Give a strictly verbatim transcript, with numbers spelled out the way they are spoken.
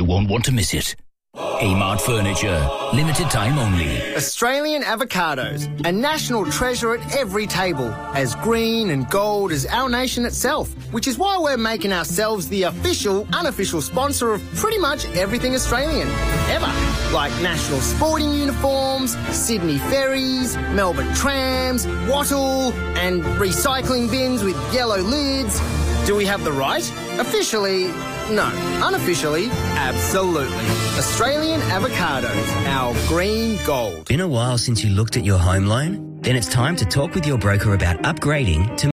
You won't want to miss it. Amart Furniture. Limited time only. Australian avocados, a national treasure at every table, as green and gold as our nation itself, which is why we're making ourselves the official, unofficial sponsor of pretty much everything Australian, ever. Like national sporting uniforms, Sydney ferries, Melbourne trams, wattle, and recycling bins with yellow lids. Do we have the right? Officially, no. Unofficially, absolutely. Australian avocados, our green gold. Been a while since you looked at your home loan? Then it's time to talk with your broker about upgrading to